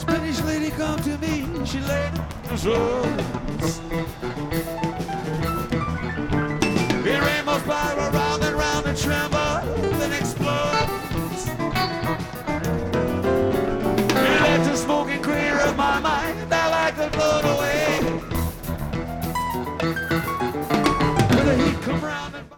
Spanish lady come to me, she laid the rose. The rainbow spiral round and round and tremble, then explodes. It led to smoking clear of my mind.